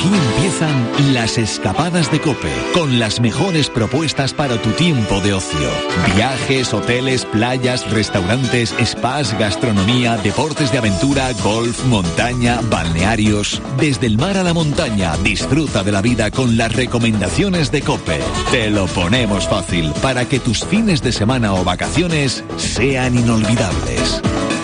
Aquí empiezan las escapadas de COPE, con las mejores propuestas para tu tiempo de ocio. Viajes, hoteles, playas, restaurantes, spas, gastronomía, deportes de aventura, golf, montaña, balnearios. Desde el mar a la montaña, disfruta de la vida con las recomendaciones de COPE. Te lo ponemos fácil para que tus fines de semana o vacaciones sean inolvidables.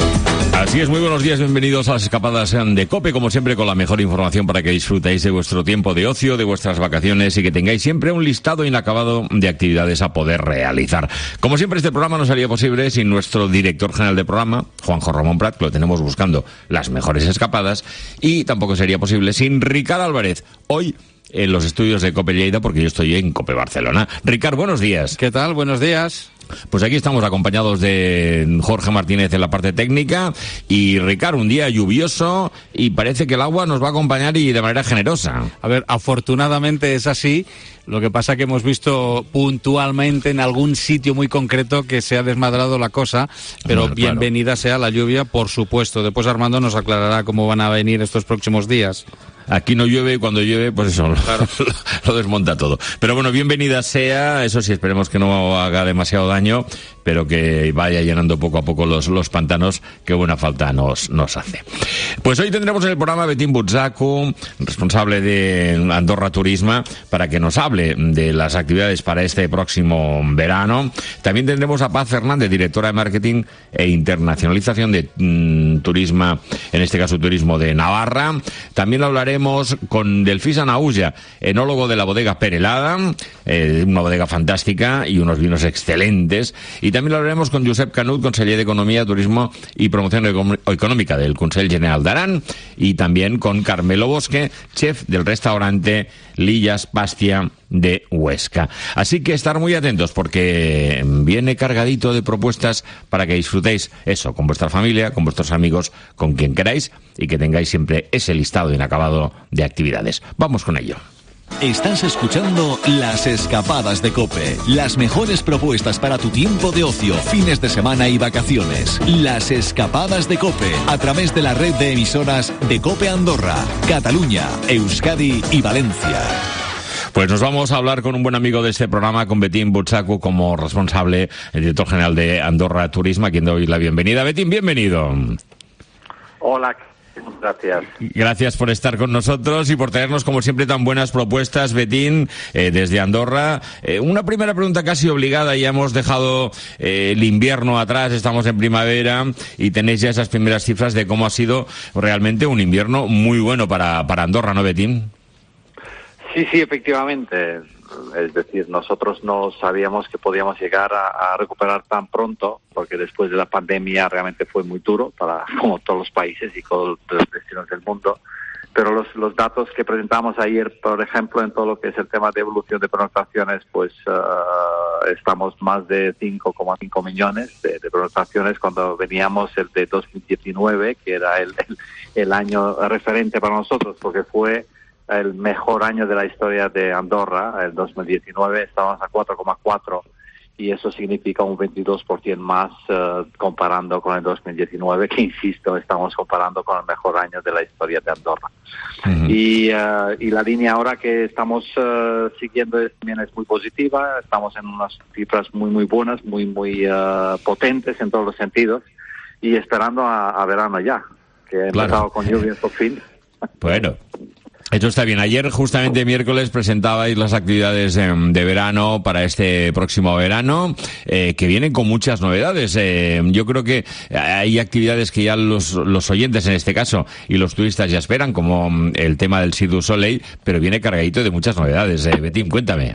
Así es, muy buenos días, bienvenidos a las escapadas de COPE, como siempre con la mejor información para que disfrutéis de vuestro tiempo de ocio, de vuestras vacaciones y que tengáis siempre un listado inacabado de actividades a poder realizar. Como siempre, este programa no sería posible sin nuestro director general de programa, Juanjo Ramón Prat, que lo tenemos buscando las mejores escapadas, y tampoco sería posible sin Ricard Álvarez, hoy en los estudios de COPE Lleida, porque yo estoy en COPE Barcelona. Ricard, buenos días. ¿Qué tal? Buenos días. Pues aquí estamos acompañados de Jorge Martínez en la parte técnica y Ricard, un día lluvioso y parece que el agua nos va a acompañar y de manera generosa. A ver, afortunadamente es así. Lo que pasa que hemos visto puntualmente en algún sitio muy concreto que se ha desmadrado la cosa, pero bueno, bienvenida sea la lluvia, por supuesto. Después Armando nos aclarará cómo van a venir estos próximos días. Aquí no llueve y cuando llueve, pues eso, claro, lo desmonta todo. Pero bueno, bienvenida sea, eso sí, esperemos que no haga demasiado daño, pero que vaya llenando poco a poco los pantanos, que buena falta nos hace. Pues hoy tendremos en el programa a Betín Butzacu, responsable de Andorra Turisme, para que nos hable de las actividades para este próximo verano. También tendremos a Paz Fernández, directora de Marketing e Internacionalización de Turisme, en este caso Turismo de Navarra. También hablaremos con Delfís Anaulla, enólogo de la bodega Perelada, una bodega fantástica y unos vinos excelentes. Y también hablaremos con Josep Canut, conseller d'Economia, Turismo y Promoción Económica del Consell General d'Aran, y también con Carmelo Bosque, chef del restaurante Lillas Pastia de Huesca. Así que estar muy atentos porque viene cargadito de propuestas para que disfrutéis eso con vuestra familia, con vuestros amigos, con quien queráis y que tengáis siempre ese listado inacabado de actividades. Vamos con ello. Estás escuchando Las Escapadas de COPE, las mejores propuestas para tu tiempo de ocio, fines de semana y vacaciones. Las Escapadas de COPE, a través de la red de emisoras de COPE Andorra, Cataluña, Euskadi y Valencia. Pues nos vamos a hablar con un buen amigo de este programa, con Betín Butzacu, como responsable, el director general de Andorra Turisme, a quien doy la bienvenida. Betín, bienvenido. Hola. Gracias. Gracias por estar con nosotros y por traernos, como siempre, tan buenas propuestas, Betín, desde Andorra. Una primera pregunta casi obligada, ya hemos dejado el invierno atrás, estamos en primavera y tenéis ya esas primeras cifras de cómo ha sido realmente un invierno muy bueno para Andorra, ¿no, Betín? Sí, efectivamente. Es decir, nosotros no sabíamos que podíamos llegar a recuperar tan pronto, porque después de la pandemia realmente fue muy duro para como todos los países y todos los destinos del mundo. Pero los datos que presentamos ayer, por ejemplo, en todo lo que es el tema de evolución de pernoctaciones, pues estamos más de 5,5 millones de pernoctaciones cuando veníamos el de 2019, que era el año referente para nosotros, porque fue el mejor año de la historia de Andorra. El 2019 estábamos a 4,4 y eso significa un 22% más comparando con el 2019, que insisto, estamos comparando con el mejor año de la historia de Andorra. Uh-huh. Y la línea ahora que estamos siguiendo también es muy positiva. Estamos en unas cifras muy buenas, muy potentes en todos los sentidos, y esperando a verano ya, que he empezado con lluvias por fin. Bueno, eso está bien. Ayer, justamente miércoles, presentabais las actividades de verano para este próximo verano, que vienen con muchas novedades. Yo creo que hay actividades que ya los oyentes, en este caso, y los turistas ya esperan, como el tema del Cirque du Soleil, pero viene cargadito de muchas novedades. Betín, cuéntame.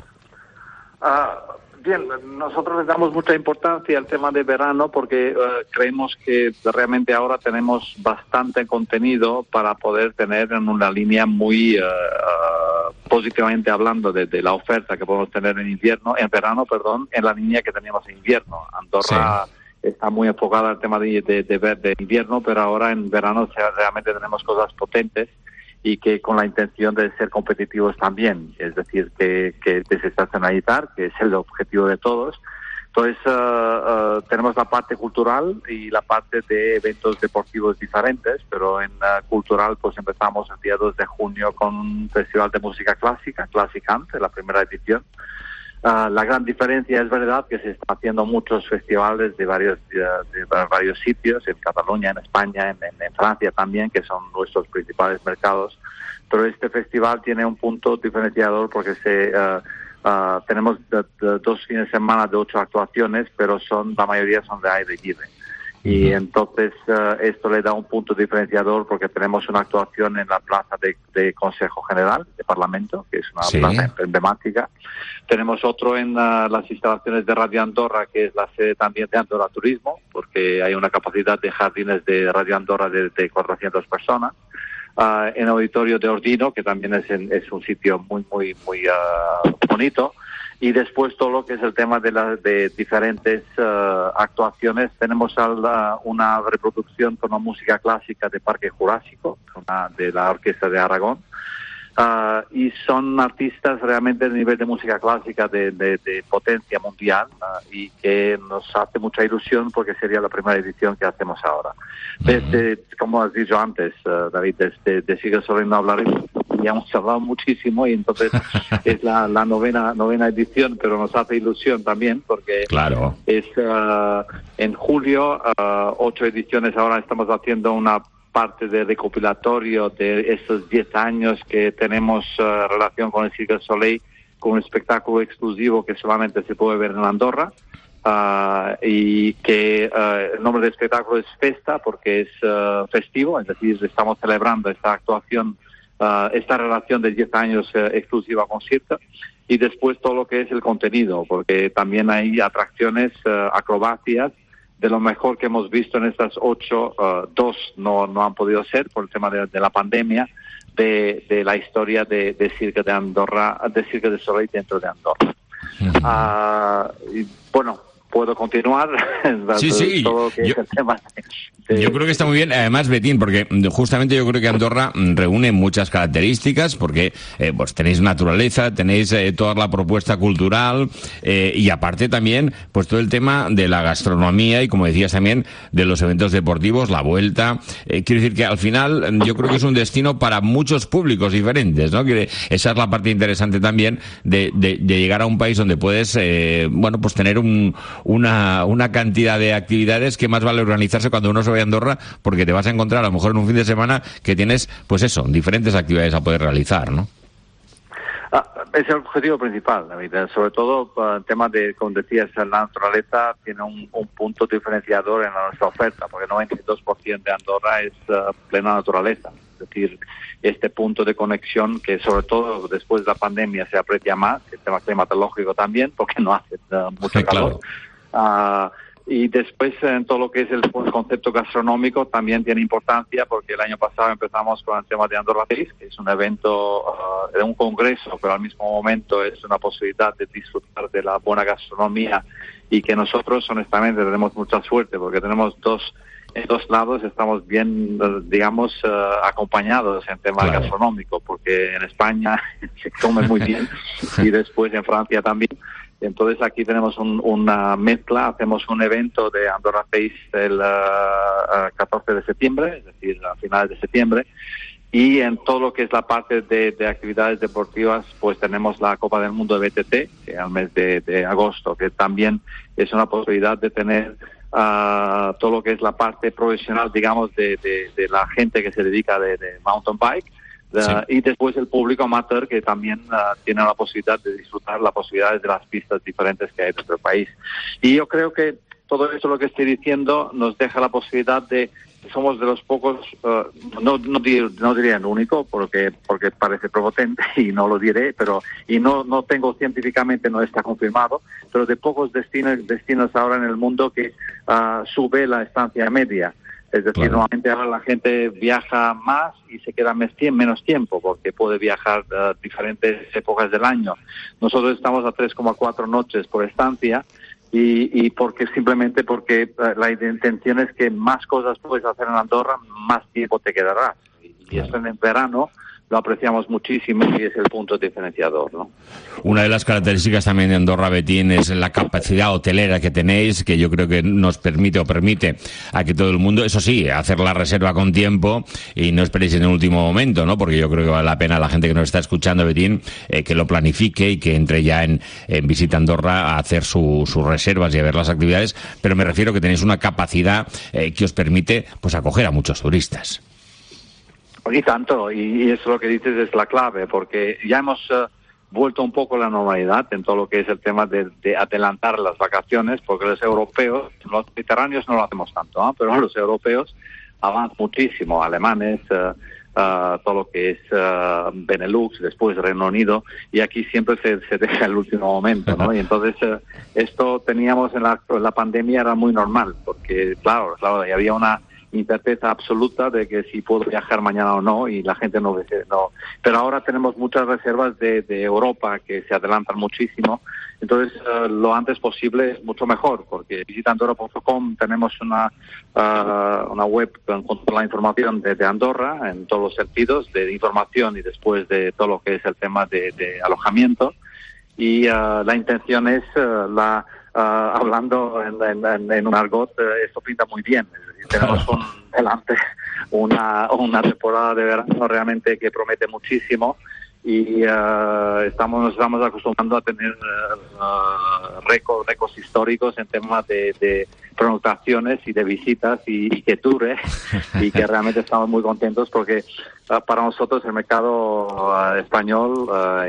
Bien, nosotros le damos mucha importancia al tema de verano porque creemos que realmente ahora tenemos bastante contenido para poder tener en una línea muy positivamente hablando de la oferta que podemos tener en verano, en la línea que teníamos en invierno. Andorra está muy enfocada al tema de invierno, pero ahora en verano realmente tenemos cosas potentes y que con la intención de ser competitivos también, es decir, que desestacionalizar, que es el objetivo de todos, Entonces, tenemos la parte cultural y la parte de eventos deportivos diferentes, pero en cultural pues empezamos el día 2 de junio con un festival de música clásica, Classicant, la primera edición. La gran diferencia es verdad que se están haciendo muchos festivales de varios sitios, en Cataluña, en España, en Francia también, que son nuestros principales mercados, pero este festival tiene un punto diferenciador porque tenemos 2 fines de semana de 8 actuaciones, pero la mayoría son de aire libre. Y entonces esto le da un punto diferenciador porque tenemos una actuación en la plaza de Consejo General de Parlamento, que es una plaza emblemática. Tenemos otro en las instalaciones de Radio Andorra, que es la sede también de Andorra Turismo, porque hay una capacidad de jardines de Radio Andorra de 400 personas. En Auditorio de Ordino, que también es un sitio muy bonito. Y después todo lo que es el tema de diferentes actuaciones. Tenemos una reproducción con la música clásica de Parque Jurásico, de la Orquesta de Aragón. Y son artistas realmente de nivel de música clásica de potencia mundial y que nos hace mucha ilusión porque sería la primera edición que hacemos ahora. Como has dicho antes, David, de Sigue Soleil no hablaremos. Ya hemos hablado muchísimo y entonces es la novena edición, pero nos hace ilusión también porque es en julio, 8 ediciones. Ahora estamos haciendo una parte de recopilatorio de estos 10 años que tenemos relación con el Cirque du Soleil, con un espectáculo exclusivo que solamente se puede ver en Andorra. Y que el nombre del espectáculo es Festa porque es festivo, es decir, estamos celebrando esta actuación, esta relación de 10 años exclusiva con Cirque, y después todo lo que es el contenido, porque también hay atracciones, acrobacias, de lo mejor que hemos visto en estas 8, 2 no han podido ser por el tema de la pandemia, de la historia de Cirque de Andorra, de Cirque du Soleil dentro de Andorra. Y bueno, puedo continuar. Sí. Todo lo que es el tema Yo creo que está muy bien, además, Betín, porque justamente yo creo que Andorra reúne muchas características, porque pues tenéis naturaleza, tenéis toda la propuesta cultural y aparte también pues todo el tema de la gastronomía y, como decías también, de los eventos deportivos, la vuelta. Quiero decir que al final yo creo que es un destino para muchos públicos diferentes, ¿no? Que esa es la parte interesante también de llegar a un país donde puedes pues tener una cantidad de actividades que más vale organizarse cuando uno se vaya a Andorra, porque te vas a encontrar a lo mejor en un fin de semana que tienes, pues eso, diferentes actividades a poder realizar, ¿no? Es el objetivo principal, David. Sobre todo el tema de, como decías, la naturaleza tiene un punto diferenciador en nuestra oferta, porque 92% de Andorra es plena naturaleza. Es decir, este punto de conexión que sobre todo después de la pandemia se aprecia más, el tema climatológico también, porque no hace mucho calor. Y después en todo lo que es el concepto gastronómico también tiene importancia, porque el año pasado empezamos con el tema de Andorra Taste, que es un evento de un congreso, pero al mismo momento es una posibilidad de disfrutar de la buena gastronomía, y que nosotros honestamente tenemos mucha suerte porque tenemos en dos lados estamos bien, digamos, acompañados en tema gastronómico, porque en España se come muy bien y después en Francia también. Entonces aquí tenemos una mezcla, hacemos un evento de Andorra Taste el 14 de septiembre, es decir, a finales de septiembre, y en todo lo que es la parte de actividades deportivas, pues tenemos la Copa del Mundo de BTT, que al mes de agosto, que también es una posibilidad de tener todo lo que es la parte profesional, digamos, de la gente que se dedica de mountain bike. Y después el público amateur que también tiene la posibilidad de disfrutar las posibilidades de las pistas diferentes que hay en nuestro país. Y yo creo que todo eso, lo que estoy diciendo, nos deja la posibilidad de que somos de los pocos, no diría el único, porque parece prepotente y no lo diré, pero no tengo científicamente, no está confirmado, pero de pocos destinos ahora en el mundo que sube la estancia media. Es decir, normalmente ahora la gente viaja más y se queda menos tiempo porque puede viajar diferentes épocas del año. Nosotros estamos a 3,4 noches por estancia y porque la intención es que más cosas puedes hacer en Andorra, más tiempo te quedarás. Y eso en el verano lo apreciamos muchísimo y es el punto diferenciador, ¿no? Una de las características también de Andorra, Betín, es la capacidad hotelera que tenéis, que yo creo que nos permite a que todo el mundo, eso sí, hacer la reserva con tiempo y no esperéis en el último momento, ¿no? Porque yo creo que vale la pena a la gente que nos está escuchando, Betín, que lo planifique y que entre ya en Visita Andorra a hacer sus reservas y a ver las actividades, pero me refiero que tenéis una capacidad que os permite pues acoger a muchos turistas. Y tanto, y eso lo que dices es la clave, porque ya hemos vuelto un poco a la normalidad en todo lo que es el tema de adelantar las vacaciones, porque los europeos, los mediterráneos no lo hacemos tanto, ¿no? Pero los europeos avanzan muchísimo, alemanes, todo lo que es Benelux, después Reino Unido, y aquí siempre se deja el último momento, ¿no? Y entonces esto teníamos en la pandemia, era muy normal, porque claro, había una incerteza absoluta de que si puedo viajar mañana o no, y la gente no. Pero ahora tenemos muchas reservas de Europa que se adelantan muchísimo, entonces lo antes posible es mucho mejor, porque visitaandorra.com tenemos una web con toda la información de Andorra en todos los sentidos, de información y después de todo lo que es el tema de alojamiento, y la intención es hablando en un argot, esto pinta muy bien. Tenemos delante una temporada de verano realmente que promete muchísimo, y nos estamos acostumbrando a tener récords históricos en temas de pernoctaciones y de visitas y que dure, y que realmente estamos muy contentos porque para nosotros el mercado español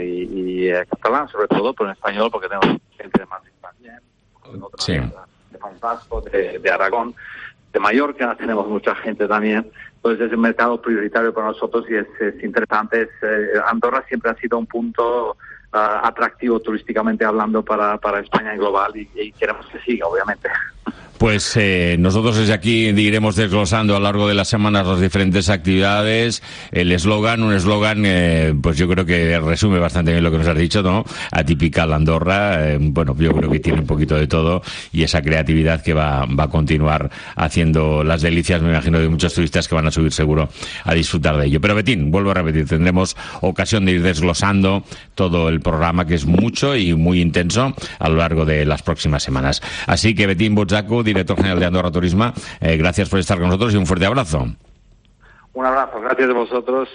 y catalán sobre todo, pero en español porque tenemos gente de Madrid también, sí, de País Vasco, de Aragón, de Mallorca, tenemos mucha gente también. Entonces es un mercado prioritario para nosotros y es interesante. Andorra siempre ha sido un punto atractivo turísticamente hablando para España en global, y queremos que siga, obviamente. Pues nosotros desde aquí iremos desglosando a lo largo de las semanas las diferentes actividades, un eslogan pues yo creo que resume bastante bien lo que nos has dicho, ¿no? Atypical Andorra, bueno, yo creo que tiene un poquito de todo, y esa creatividad que va a continuar haciendo las delicias, me imagino, de muchos turistas que van a subir seguro a disfrutar de ello. Pero Betín, vuelvo a repetir, tendremos ocasión de ir desglosando todo el programa, que es mucho y muy intenso, a lo largo de las próximas semanas. Así que Betín Botzacu, director general de Andorra Turisme, gracias por estar con nosotros y un fuerte abrazo. Un abrazo, gracias a vosotros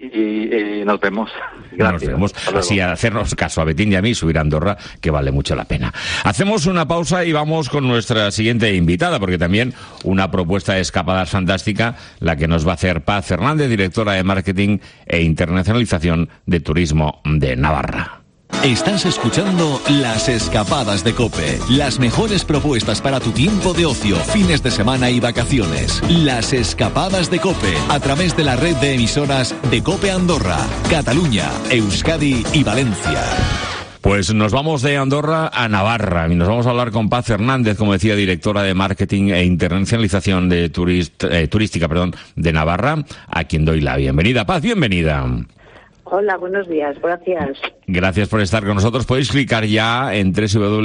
y nos vemos. Gracias. Nos vemos. Así, a hacernos caso a Betín y a mí, subir a Andorra, que vale mucho la pena. Hacemos una pausa y vamos con nuestra siguiente invitada, porque también una propuesta de escapadas fantástica, la que nos va a hacer Paz Fernández, directora de Marketing e Internacionalización de Turismo de Navarra. Estás escuchando Las Escapadas de COPE. Las mejores propuestas para tu tiempo de ocio, fines de semana y vacaciones. Las Escapadas de COPE, a través de la red de emisoras de COPE Andorra, Cataluña, Euskadi y Valencia. Pues nos vamos de Andorra a Navarra y nos vamos a hablar con Paz Fernández, como decía, directora de Marketing e Internacionalización de Turística de Navarra, a quien doy la bienvenida. Paz, bienvenida. Hola, buenos días, gracias. Gracias por estar con nosotros. Podéis clicar ya en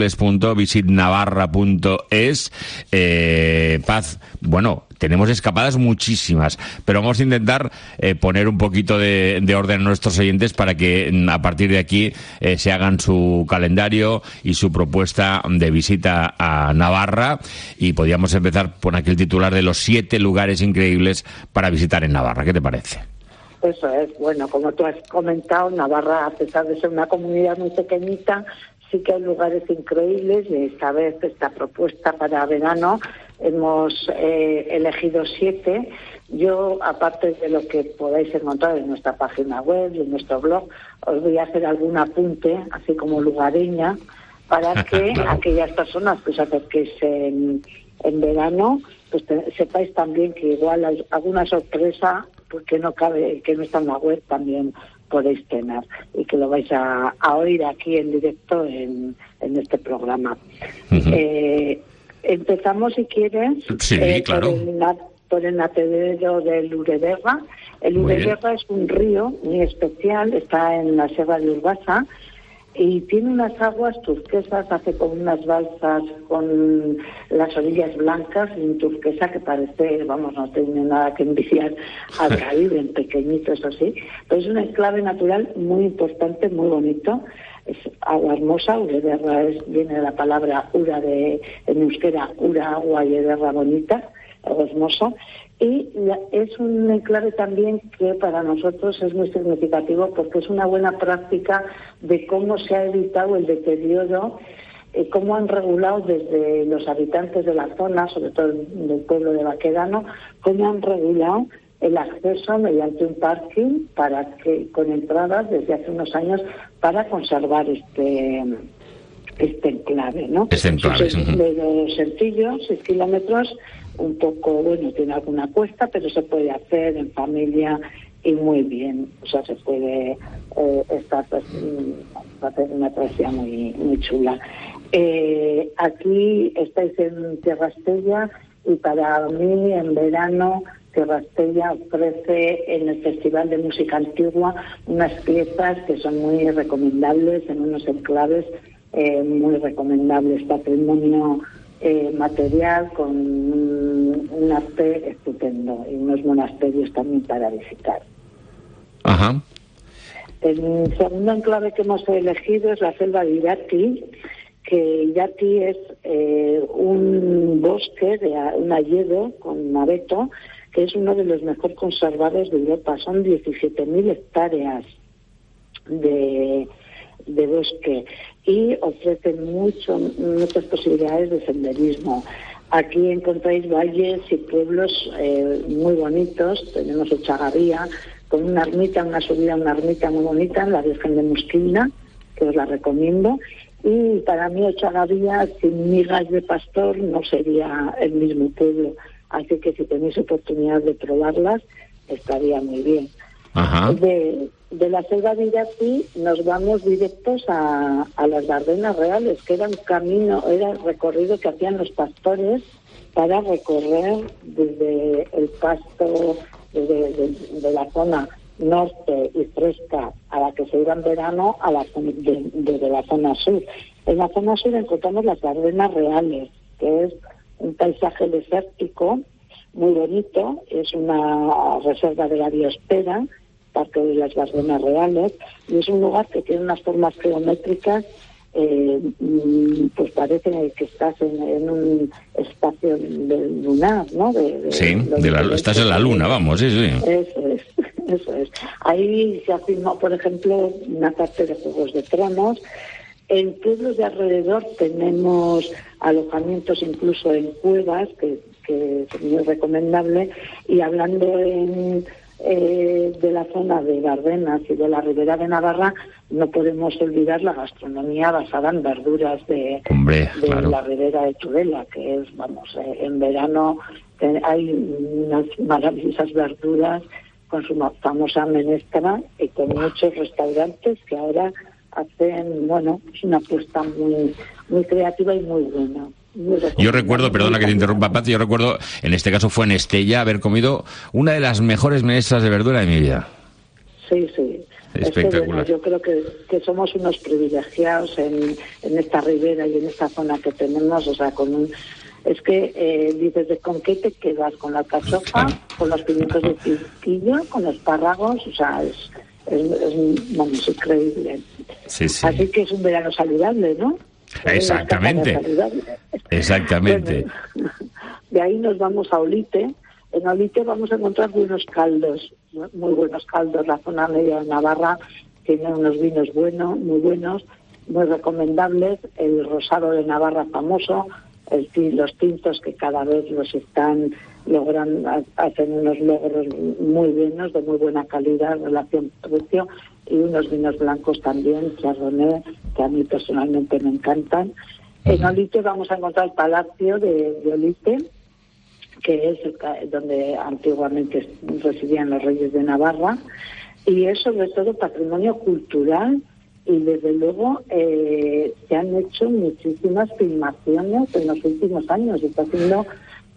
www.visitnavarra.es. Paz, bueno, tenemos escapadas muchísimas, pero vamos a intentar poner un poquito de orden a nuestros oyentes para que a partir de aquí se hagan su calendario y su propuesta de visita a Navarra, y podríamos empezar por aquel titular de los 7 lugares increíbles para visitar en Navarra. ¿Qué te parece? Eso es, bueno, como tú has comentado, Navarra, a pesar de ser una comunidad muy pequeñita, sí que hay lugares increíbles, y esta vez esta propuesta para verano hemos elegido 7. Yo, aparte de lo que podáis encontrar en nuestra página web y en nuestro blog, os voy a hacer algún apunte, así como lugareña, para que aquellas personas que os acerquéis en verano, pues sepáis también que igual hay alguna sorpresa, porque no cabe, que no está en la web, también podéis tener, y que lo vais a oír aquí en directo en este programa. Uh-huh. Empezamos, si quieres, sí, claro. por el natedero del Ureberra. El Ureberra es un río muy especial, está en la Sierra de Urbasa, y tiene unas aguas turquesas, hace como unas balsas con las orillas blancas y un turquesa que parece, vamos, no tiene nada que envidiar al Caribe, en pequeñito, eso sí, pero es un enclave natural muy importante, muy bonito. Es agua hermosa, Urederra viene de la palabra ura en euskera, ura, agua, y ederra bonita, agua hermosa. Y es un enclave también que para nosotros es muy significativo porque es una buena práctica de cómo se ha evitado el deterioro, cómo han regulado desde los habitantes de la zona, sobre todo del pueblo de Baquedano, cómo han regulado el acceso mediante un parking para que con entradas desde hace unos años para conservar este enclave, ¿no? Este enclave. Es sencillo, 6 kilómetros, un poco, bueno, tiene alguna cuesta, pero se puede hacer en familia y muy bien. O sea, se puede hacer una travesía muy, muy chula. Aquí estáis en Tierra Estella y para mí en verano Tierra Estella ofrece en el Festival de Música Antigua unas piezas que son muy recomendables en unos enclaves muy recomendables, patrimonio material con un arte estupendo y unos monasterios también para visitar. Ajá. El segundo enclave que hemos elegido es la selva de Irati, que Irati es un bosque, un hayedo con abeto, que es uno de los mejor conservados de Europa. Son 17.000 hectáreas de bosque y ofrecen muchas posibilidades de senderismo. Aquí encontráis valles y pueblos muy bonitos. Tenemos Ochagavía con una ermita, una subida a una ermita muy bonita, la Virgen de Musquina, que os la recomiendo. Y para mí Ochagavía sin migas de pastor no sería el mismo pueblo. Así que si tenéis oportunidad de probarlas, estaría muy bien. Ajá. De la selva de Irati nos vamos directos a las Bardenas Reales, que era un camino, era el recorrido que hacían los pastores para recorrer desde el pasto, de la zona norte y fresca a la que se iba en verano, desde la zona sur. En la zona sur encontramos las Bardenas Reales, que es un paisaje desértico muy bonito, es una reserva de la biosfera, Parque de las Bardenas Reales, y es un lugar que tiene unas formas geométricas, pues parece que estás en un espacio lunar, ¿no? Estás en la luna, vamos, sí. Eso es. Ahí se afirmó, por ejemplo, una parte de Juegos de Tronos. En pueblos de alrededor tenemos alojamientos incluso en cuevas, que es muy recomendable, y hablando de la zona de Bardenas y de la Ribera de Navarra, no podemos olvidar la gastronomía basada en verduras de claro, la Ribera de Tudela, que es, en verano hay unas maravillosas verduras con su famosa menestra y con muchos restaurantes que ahora hacen, una apuesta muy, muy creativa y muy buena. Yo recuerdo, perdona que te interrumpa, Paz, en este caso fue en Estella, haber comido una de las mejores menestras de verdura de mi vida. Sí. Espectacular. Yo creo que somos unos privilegiados en esta ribera y en esta zona que tenemos, o sea, es que dices, ¿con qué te quedas? ¿Con la alcachofa? Claro. ¿Con los pimientos de piquilla? ¿Con los espárragos? O sea, es increíble. Sí. Así que es un verano saludable, ¿no? Exactamente. Bueno, de ahí nos vamos a Olite. En Olite vamos a encontrar buenos caldos, muy buenos caldos. La zona media de Navarra tiene unos vinos muy buenos, muy recomendables. El rosado de Navarra famoso, los tintos que cada vez los están logrando, hacen unos logros muy buenos, de muy buena calidad, relación-precio, y unos vinos blancos también, Chardonnay, que a mí personalmente me encantan. En Olite vamos a encontrar el Palacio de Olite, que es donde antiguamente residían los reyes de Navarra, y es sobre todo patrimonio cultural, y desde luego se han hecho muchísimas filmaciones en los últimos años. Está siendo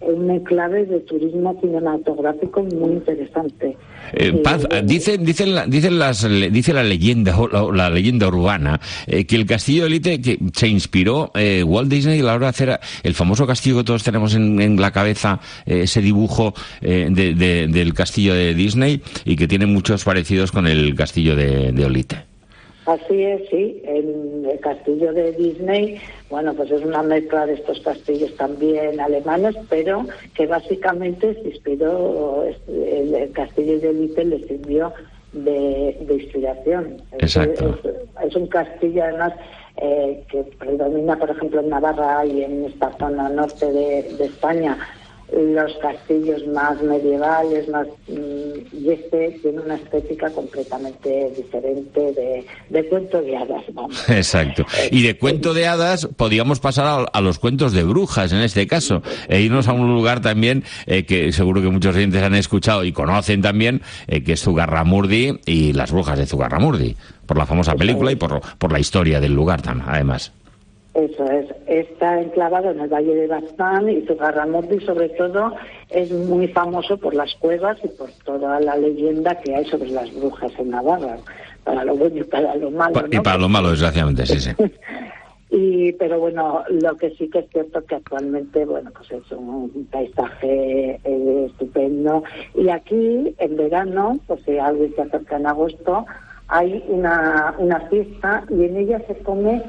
un enclave de turismo cinematográfico muy interesante. Paz, dice la leyenda o la leyenda urbana que el castillo de Elite que se inspiró Walt Disney a la hora de hacer el famoso castillo que todos tenemos en la cabeza, ese dibujo del castillo de Disney, y que tiene muchos parecidos con el castillo de Elite. Así es, sí. El castillo de Disney, bueno, pues es una mezcla de estos castillos también alemanes, pero que básicamente se inspiró, el castillo de Elite le sirvió de inspiración. Exacto. Es un castillo, además, que predomina, por ejemplo, en Navarra y en esta zona norte de España, los castillos más medievales, y este tiene una estética completamente diferente de cuento de hadas, vamos. Exacto. Y de cuento de hadas podíamos pasar a los cuentos de brujas, en este caso, e irnos a un lugar también que seguro que muchos oyentes han escuchado y conocen también, que es Zugarramurdi y las brujas de Zugarramurdi, por la famosa película y por la historia del lugar también, además. Eso es, está enclavado en el Valle de Baztán, y Zugarramurdi sobre todo es muy famoso por las cuevas y por toda la leyenda que hay sobre las brujas en Navarra, para lo bueno y para lo malo, ¿no? Y para lo malo, desgraciadamente, sí. Pero bueno, lo que sí que es cierto que actualmente, bueno, pues es un paisaje estupendo, y aquí en verano, pues si alguien se acerca en agosto, hay una fiesta, y en ella se come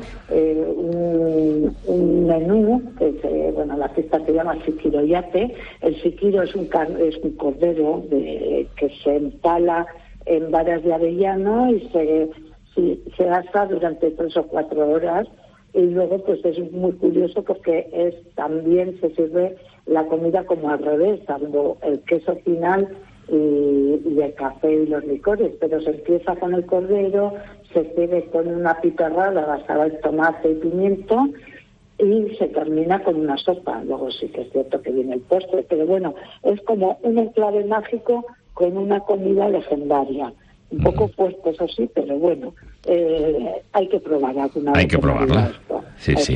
un menú, la fiesta se llama siquiroyate. El siquiro es un cordero que se empala en varas de avellano y se asa durante 3 o 4 horas, y luego pues es muy curioso porque también se sirve la comida como al revés, dando el queso final y el café y los licores, pero se empieza con el cordero, se sirve con una piperrada basada en tomate y pimiento, y se termina con una sopa. Luego sí que es cierto que viene el postre, pero bueno, es como un enclave mágico con una comida legendaria. Un poco fuerte, eso sí, pero bueno, hay que probar alguna vez. Hay que probarla. Sí.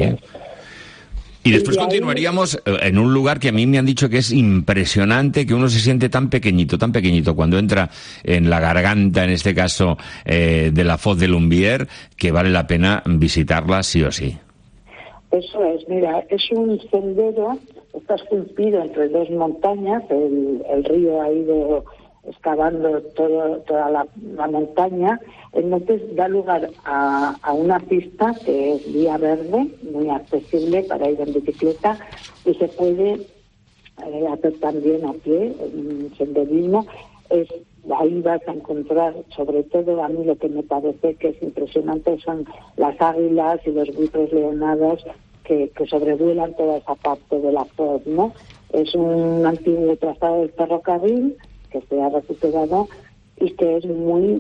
Y después continuaríamos en un lugar que a mí me han dicho que es impresionante, que uno se siente tan pequeñito, cuando entra en la garganta, en este caso, de la Foz de Lumbier, que vale la pena visitarla sí o sí. Eso es, mira, es un sendero, está esculpido entre 2 montañas, el río ha ido excavando toda la montaña. Entonces da lugar a una pista que es vía verde, muy accesible para ir en bicicleta, y se puede hacer también a pie, en senderismo. Ahí vas a encontrar, sobre todo a mí lo que me parece que es impresionante son las águilas y los buitres leonados que sobrevuelan toda esa parte de la Foz, ¿no? Es un antiguo trazado del ferrocarril que se ha recuperado y que es muy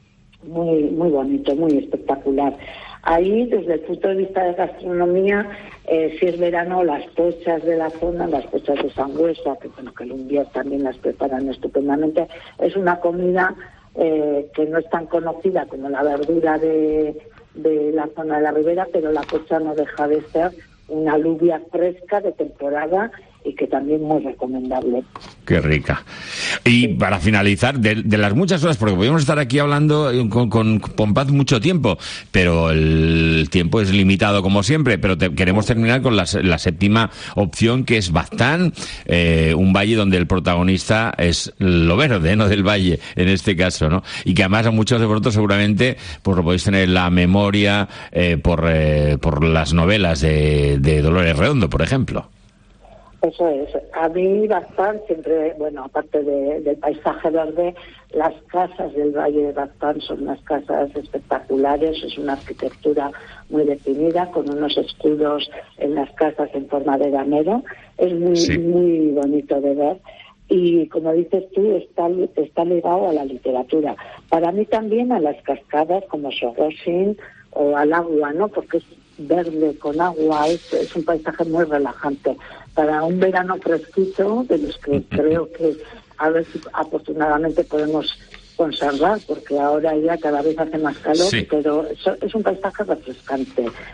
bonito, muy espectacular. Ahí, desde el punto de vista de gastronomía, si es verano, las pochas de la zona, las pochas de Sangüesa, que Lumbier también las preparan estupendamente, es una comida que no es tan conocida como la verdura de la zona de la ribera, pero la pocha no deja de ser una alubia fresca de temporada y que también muy recomendable. Qué rica. Y para finalizar, de las muchas horas, porque podríamos estar aquí hablando con Paz mucho tiempo, pero el tiempo es limitado como siempre, pero queremos terminar con la 7ª opción, que es Baztán, un valle donde el protagonista es lo verde, ¿no?, del valle, en este caso, ¿no? Y que además a muchos de vosotros seguramente pues lo podéis tener en la memoria por las novelas de Dolores Redondo, por ejemplo. Eso es. A mí Baztán siempre, bueno, aparte del paisaje verde, las casas del Valle de Baztán son unas casas espectaculares, es una arquitectura muy definida, con unos escudos en las casas en forma de granero. Es muy bonito de ver. Y como dices tú, está ligado a la literatura. Para mí también a las cascadas como Sorrosin o al agua, ¿no? Porque es verde con agua, es un paisaje muy relajante. Para un verano fresquito, de los que creo que a ver si afortunadamente podemos conservar, porque ahora ya cada vez hace más calor, pero es un paisaje refrescante.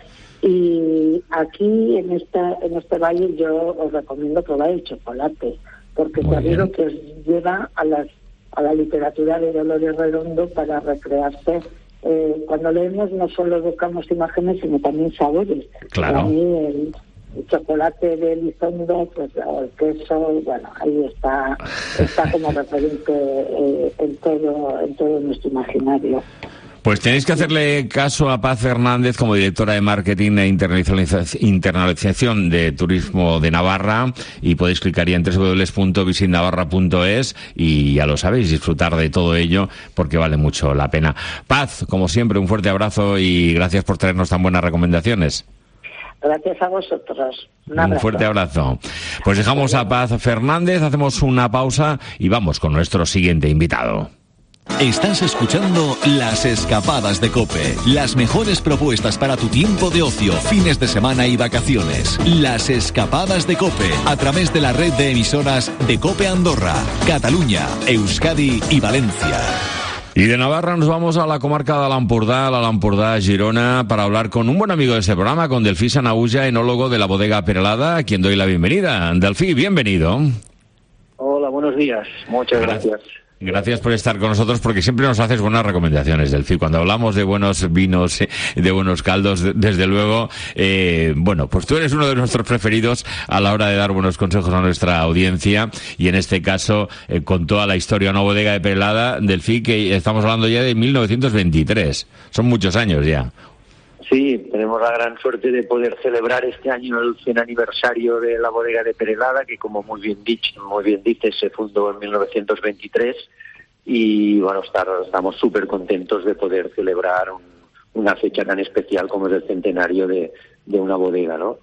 Y aquí en este valle yo os recomiendo probar el chocolate, porque sabido que os lleva a la literatura de Dolores Redondo para recrearse. Cuando leemos no solo evocamos imágenes, sino también sabores. Claro. A mí el chocolate de Elizondo, pues el queso, bueno, ahí está como referente en todo nuestro imaginario. Pues tenéis que hacerle caso a Paz Fernández como directora de Marketing e Internacionalización de Turismo de Navarra, y podéis clicar en www.visitnavarra.es y ya lo sabéis, disfrutar de todo ello porque vale mucho la pena. Paz, como siempre, un fuerte abrazo y gracias por traernos tan buenas recomendaciones. Gracias a vosotros. Un fuerte abrazo. Pues dejamos a Paz Fernández, hacemos una pausa y vamos con nuestro siguiente invitado. Estás escuchando Las Escapadas de COPE. Las mejores propuestas para tu tiempo de ocio, fines de semana y vacaciones. Las Escapadas de COPE, a través de la red de emisoras de COPE Andorra, Cataluña, Euskadi y Valencia. Y de Navarra nos vamos a la comarca de l'Empordà, Girona, para hablar con un buen amigo de este programa, con Delfí Sanahuja, enólogo de la bodega Perelada, a quien doy la bienvenida. Delfí, bienvenido. Hola, buenos días. Muchas gracias. Gracias por estar con nosotros, porque siempre nos haces buenas recomendaciones, Delfí. Cuando hablamos de buenos vinos, de buenos caldos, desde luego, bueno, pues tú eres uno de nuestros preferidos a la hora de dar buenos consejos a nuestra audiencia, y en este caso, con toda la historia, una bodega de Perelada, Delfí, que estamos hablando ya de 1923. Son muchos años ya. Sí, tenemos la gran suerte de poder celebrar este año el 100 aniversario de la bodega de Perelada, que como muy bien dices, se fundó en 1923, y bueno, estamos súper contentos de poder celebrar una fecha tan especial como es el centenario de una bodega, ¿no?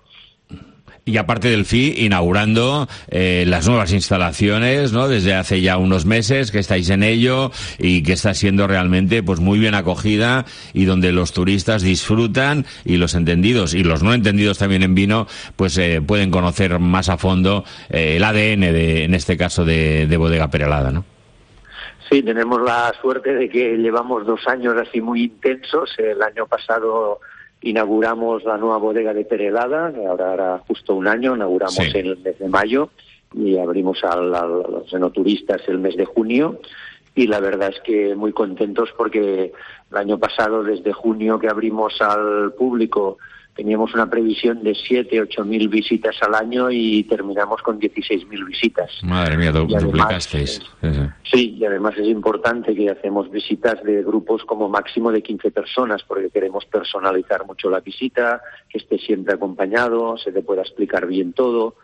Y aparte del FI, inaugurando las nuevas instalaciones, ¿no? Desde hace ya unos meses que estáis en ello y que está siendo realmente pues muy bien acogida, y donde los turistas disfrutan, y los entendidos y los no entendidos también en vino pues pueden conocer más a fondo el ADN en este caso de Bodega Perelada, ¿no? Sí, tenemos la suerte de que llevamos 2 años así muy intensos. El año pasado inauguramos la nueva bodega de Perelada, que ahora hará justo 1 año, inauguramos en el mes de mayo y abrimos a los enoturistas el mes de junio, y la verdad es que muy contentos porque el año pasado, desde junio que abrimos al público, teníamos una previsión de 7.000-8.000 visitas al año y terminamos con 16.000 visitas. Madre mía, duplicasteis. Sí, y además es importante que hacemos visitas de grupos como máximo de 15 personas, porque queremos personalizar mucho la visita, que esté siempre acompañado, se te pueda explicar bien todo,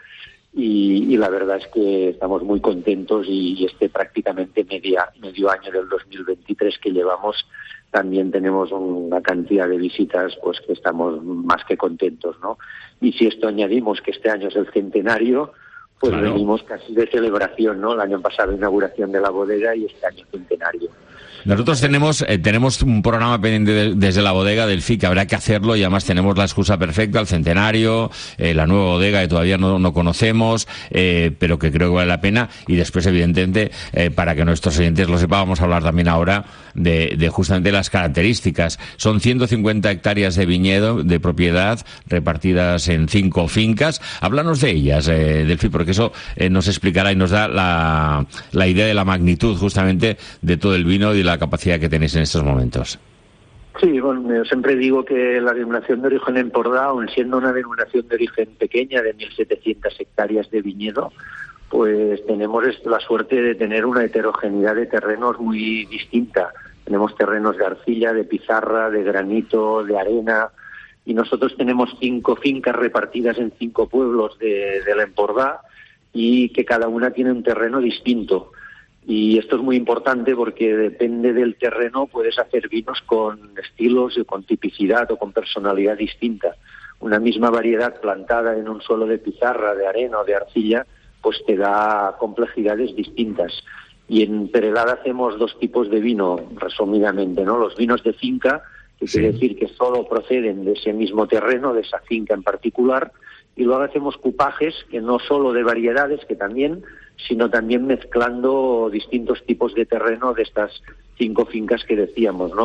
y la verdad es que estamos muy contentos, y prácticamente medio año del 2023 que llevamos, también tenemos una cantidad de visitas pues que estamos más que contentos, ¿no? Y si esto añadimos que este año es el centenario, pues claro, venimos casi de celebración, ¿no? El año pasado inauguración de la bodega y este año centenario. Nosotros tenemos un programa pendiente desde la bodega del FI, que habrá que hacerlo, y además tenemos la excusa perfecta, el centenario, la nueva bodega que todavía no conocemos, pero que creo que vale la pena. Y después, evidentemente, para que nuestros oyentes lo sepan, vamos a hablar también ahora de justamente las características. Son 150 hectáreas de viñedo, de propiedad, repartidas en 5 fincas. Háblanos de ellas, del FI, porque eso nos explicará y nos da la idea de la magnitud justamente de todo el vino y la capacidad que tenéis en estos momentos. Sí, bueno, yo siempre digo que la denominación de origen Empordà, aun siendo una denominación de origen pequeña de 1.700 hectáreas de viñedo, pues tenemos la suerte de tener una heterogeneidad de terrenos muy distinta. Tenemos terrenos de arcilla, de pizarra, de granito, de arena, y nosotros tenemos 5 fincas repartidas en 5 pueblos de la Empordà, y que cada una tiene un terreno distinto. Y esto es muy importante porque depende del terreno, puedes hacer vinos con estilos, con tipicidad o con personalidad distinta. Una misma variedad plantada en un suelo de pizarra, de arena o de arcilla, pues te da complejidades distintas. Y en Perelada hacemos 2 tipos de vino, resumidamente, ¿no? Los vinos de finca, que quiere decir que solo proceden de ese mismo terreno, de esa finca en particular, y luego hacemos cupajes, que no solo de variedades, que también, sino también mezclando distintos tipos de terreno de estas 5 fincas que decíamos, ¿no?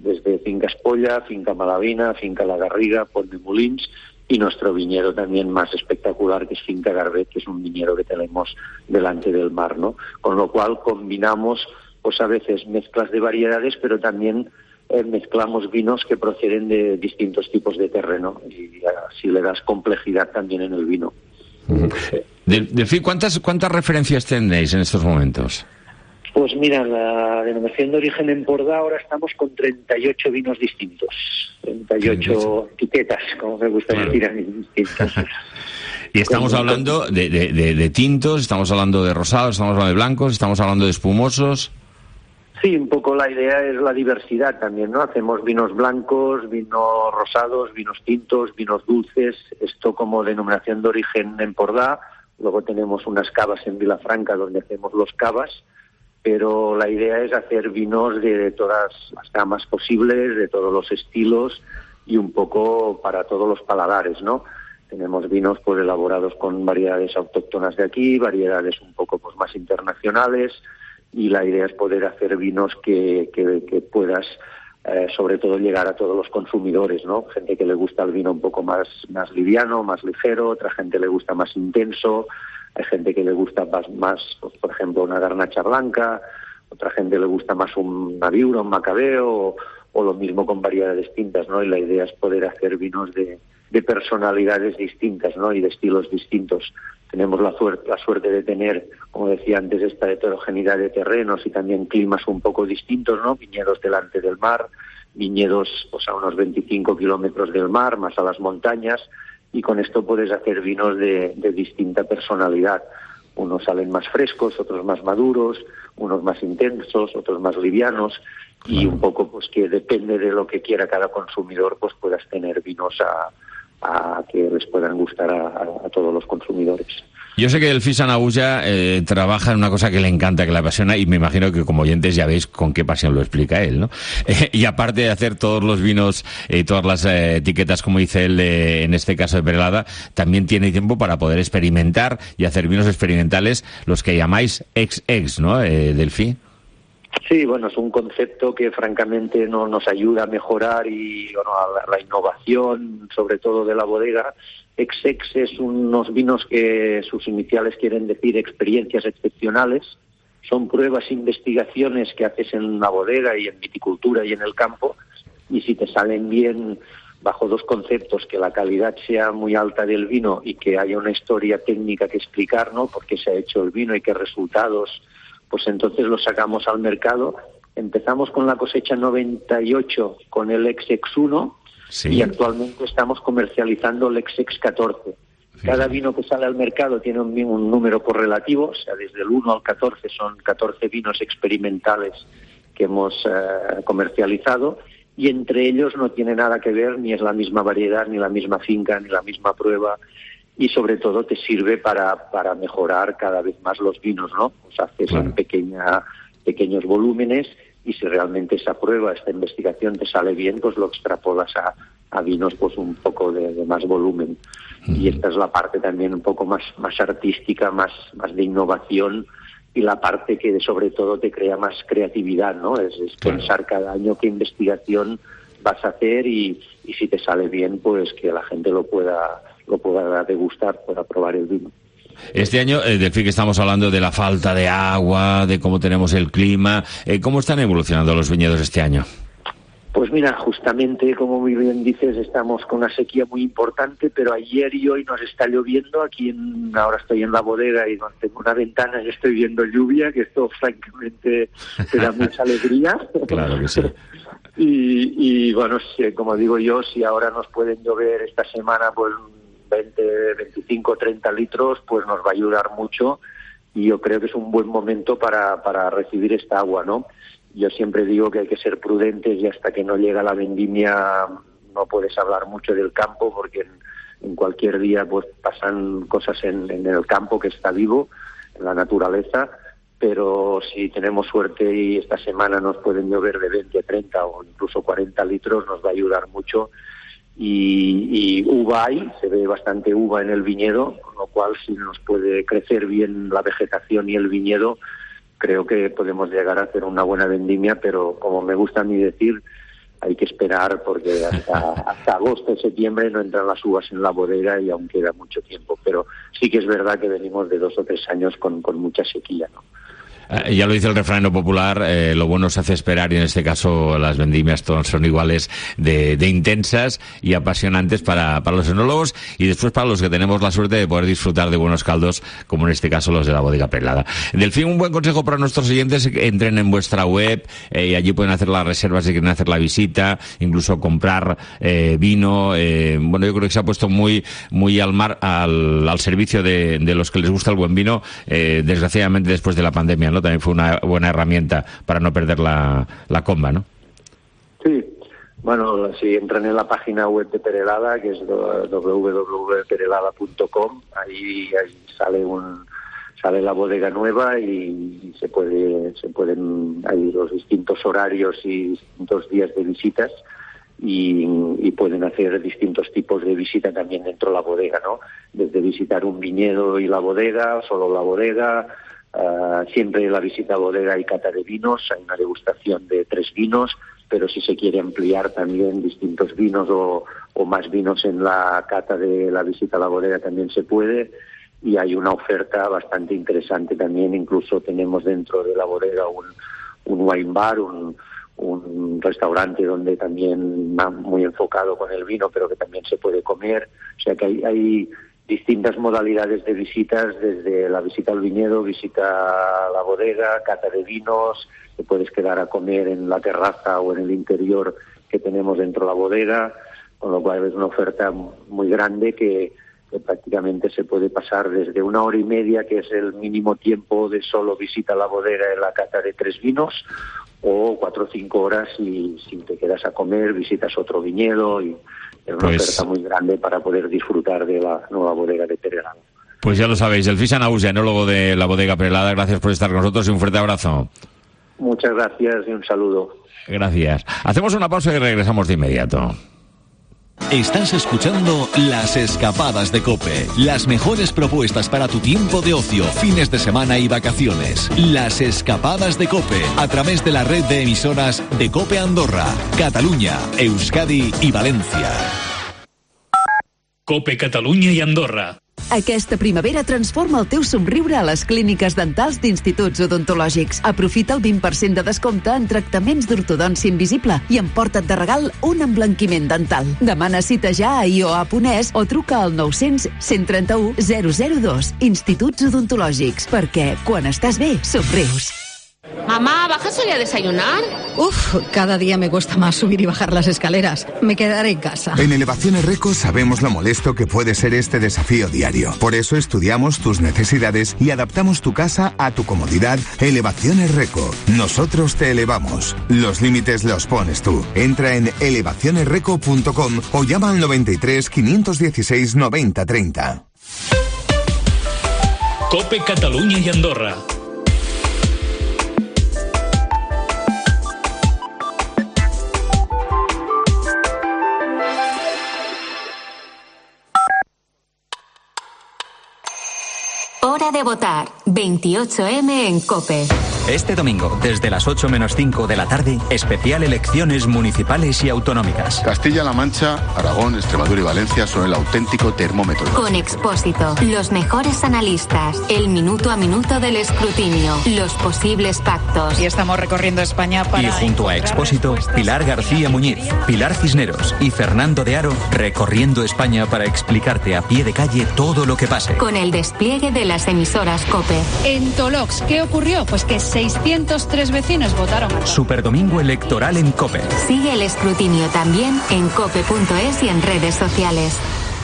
desde Finca Espolla, Finca Malavina, Finca La Garriga, Pont de Molins, y nuestro viñedo también más espectacular, que es Finca Garbet, que es un viñedo que tenemos delante del mar, ¿no? Con lo cual combinamos, pues a veces mezclas de variedades, pero también mezclamos vinos que proceden de distintos tipos de terreno, y así le das complejidad también en el vino. Delfín, ¿cuántas referencias tenéis en estos momentos? Pues mira, la denominación de origen Empordà, ahora estamos con 38 vinos distintos, 38 etiquetas, como me gusta decir a mí, distintas. Y estamos hablando de tintos, estamos hablando de rosados, estamos hablando de blancos, estamos hablando de espumosos. Sí, un poco la idea es la diversidad también, ¿no? Hacemos vinos blancos, vinos rosados, vinos tintos, vinos dulces, esto como denominación de origen Empordà. Luego tenemos unas cavas en Vilafranca donde hacemos los cavas, pero la idea es hacer vinos de todas las gamas posibles, de todos los estilos y un poco para todos los paladares, ¿no? Tenemos vinos pues elaborados con variedades autóctonas de aquí, variedades un poco pues más internacionales, y la idea es poder hacer vinos que puedas sobre todo llegar a todos los consumidores, ¿no? Gente que le gusta el vino un poco más liviano, más ligero, otra gente le gusta más intenso, hay gente que le gusta más pues, por ejemplo, una garnacha blanca, otra gente le gusta más una viura, un macabeo, o lo mismo con variedades distintas, ¿no? Y la idea es poder hacer vinos de personalidades distintas, ¿no? Y de estilos distintos. Tenemos la suerte de tener, como decía antes, esta heterogeneidad de terrenos y también climas un poco distintos, ¿no? Viñedos delante del mar, viñedos pues, a unos 25 kilómetros del mar, más a las montañas, y con esto puedes hacer vinos de distinta personalidad. Unos salen más frescos, otros más maduros, unos más intensos, otros más livianos, y un poco pues que depende de lo que quiera cada consumidor, pues puedas tener vinos a que les puedan gustar a todos los consumidores. Yo sé que Delfín Sanahuja trabaja en una cosa que le encanta, que le apasiona, y me imagino que como oyentes ya veis con qué pasión lo explica él, ¿no? Y aparte de hacer todos los vinos y todas las etiquetas, como dice él, en este caso de Perelada, también tiene tiempo para poder experimentar y hacer vinos experimentales, los que llamáis ex, ¿no, Delfín? Sí, bueno, es un concepto que francamente nos ayuda a mejorar y bueno, a la innovación, sobre todo de la bodega. Ex es unos vinos que sus iniciales quieren decir experiencias excepcionales. Son pruebas, investigaciones que haces en una bodega y en viticultura y en el campo, y si te salen bien bajo dos conceptos, que la calidad sea muy alta del vino y que haya una historia técnica que explicar, ¿no? Por qué se ha hecho el vino y qué resultados, pues entonces lo sacamos al mercado. Empezamos con la cosecha 98 con el XX1, sí, y actualmente estamos comercializando el XX14. Cada vino que sale al mercado tiene un número correlativo, o sea, desde el 1 al 14 son 14 vinos experimentales que hemos comercializado, y entre ellos no tiene nada que ver, ni es la misma variedad, ni la misma finca, ni la misma prueba, y sobre todo te sirve para mejorar cada vez más los vinos, ¿no? O sea, haces en pequeños volúmenes, y si realmente esa prueba, esta investigación te sale bien, pues lo extrapolas a vinos pues un poco de más volumen. Y esta es la parte también un poco más artística, más de innovación, y la parte que sobre todo te crea más creatividad, ¿no? Es pensar cada año qué investigación vas a hacer, y si te sale bien, pues que la gente lo pueda degustar, pueda probar el vino. Este año, Delfín, que estamos hablando de la falta de agua, de cómo tenemos el clima, ¿cómo están evolucionando los viñedos este año? Pues mira, justamente, como muy bien dices, estamos con una sequía muy importante, pero ayer y hoy nos está lloviendo. Ahora estoy en la bodega y tengo una ventana y estoy viendo lluvia, que esto francamente te da mucha alegría. Claro que sí. Y bueno, como digo yo, si ahora nos pueden llover esta semana, pues 20, 25, 30 litros, pues nos va a ayudar mucho, y yo creo que es un buen momento para recibir esta agua, ¿no? Yo siempre digo que hay que ser prudentes, y hasta que no llega la vendimia no puedes hablar mucho del campo, porque en cualquier día pues pasan cosas en el campo que está vivo, en la naturaleza, pero si tenemos suerte y esta semana nos pueden llover de 20, 30 o incluso 40 litros, nos va a ayudar mucho. Y uva hay, se ve bastante uva en el viñedo, con lo cual si nos puede crecer bien la vegetación y el viñedo, creo que podemos llegar a hacer una buena vendimia, pero como me gusta a mí decir, hay que esperar porque hasta agosto, septiembre no entran las uvas en la bodega y aún queda mucho tiempo. Pero sí que es verdad que venimos de 2 o 3 años con mucha sequía, ¿no? Ya lo dice el refrán popular, lo bueno se hace esperar, y en este caso las vendimias todas son iguales de intensas y apasionantes para los enólogos, y después para los que tenemos la suerte de poder disfrutar de buenos caldos, como en este caso los de la bodega Perelada. Delfín, un buen consejo para nuestros oyentes: entren en vuestra web, y allí pueden hacer las reservas si quieren hacer la visita, incluso comprar vino. Bueno, yo creo que se ha puesto muy al servicio de los que les gusta el buen vino, desgraciadamente después de la pandemia, ¿no? También fue una buena herramienta para no perder la comba, ¿no? Sí, bueno, si entran en la página web de Perelada, que es www.perelada.com, ahí sale la bodega nueva y se pueden hay los distintos horarios y distintos días de visitas, y pueden hacer distintos tipos de visita también dentro de la bodega, ¿no? Desde visitar un viñedo y la bodega, solo la bodega. Siempre la visita a bodega y cata de vinos, hay una degustación de 3 vinos, pero si se quiere ampliar también distintos vinos o más vinos en la cata de la visita a la bodega también se puede, y hay una oferta bastante interesante también. Incluso tenemos dentro de la bodega un wine bar, un restaurante donde también muy enfocado con el vino, pero que también se puede comer. O sea que hay distintas modalidades de visitas, desde la visita al viñedo, visita a la bodega, cata de vinos, te puedes quedar a comer en la terraza o en el interior que tenemos dentro de la bodega, con lo cual es una oferta muy grande que prácticamente se puede pasar desde 1 hora y media, que es el mínimo tiempo de solo visita a la bodega en la cata de 3 vinos, o 4 o 5 horas y si te quedas a comer, visitas otro viñedo, y es una oferta muy grande para poder disfrutar de la nueva bodega de Perelada. Pues ya lo sabéis, Delfín Sanahuja, enólogo de la bodega Perelada, gracias por estar con nosotros y un fuerte abrazo. Muchas gracias y un saludo. Gracias. Hacemos una pausa y regresamos de inmediato. Estás escuchando Las Escapadas de COPE. Las mejores propuestas para tu tiempo de ocio, fines de semana y vacaciones. Las Escapadas de COPE, a través de la red de emisoras de COPE Andorra, Cataluña, Euskadi i València. COPE Catalunya i Andorra. Aquesta primavera transforma el teu somriure a les clíniques dentals d'Instituts Odontològics. Aprofita el 20% de descompte en tractaments d'ortodòncia invisible i emporta't de regal un emblanquiment dental. Demana cita ja a ioa.es o truca al 900 131 002. Instituts Odontològics, perquè quan estàs bé, somrius. Mamá, ¿bajas hoy a desayunar? Uf, cada día me cuesta más subir y bajar las escaleras. Me quedaré en casa. En Elevaciones Reco sabemos lo molesto que puede ser este desafío diario. Por eso estudiamos tus necesidades y adaptamos tu casa a tu comodidad. Elevaciones Reco. Nosotros te elevamos. Los límites los pones tú. Entra en elevacionesreco.com o llama al 93 516 90 30. COPE Catalunya i Andorra. Hora de votar. 28M en COPE. Este domingo, desde las 8 menos 5 de la tarde, especial elecciones municipales y autonómicas. Castilla-La Mancha, Aragón, Extremadura y Valencia son el auténtico termómetro. Con Expósito, los mejores analistas, el minuto a minuto del escrutinio, los posibles pactos. Y estamos recorriendo España para... Y junto a Expósito, Pilar García Muñiz, Pilar Cisneros y Fernando de Aro, recorriendo España para explicarte a pie de calle todo lo que pase. Con el despliegue de las emisoras COPE. En Tolox, ¿qué ocurrió? Pues que 603 vecinos votaron. Superdomingo electoral en COPE. Sigue el escrutinio también en cope.es y en redes sociales.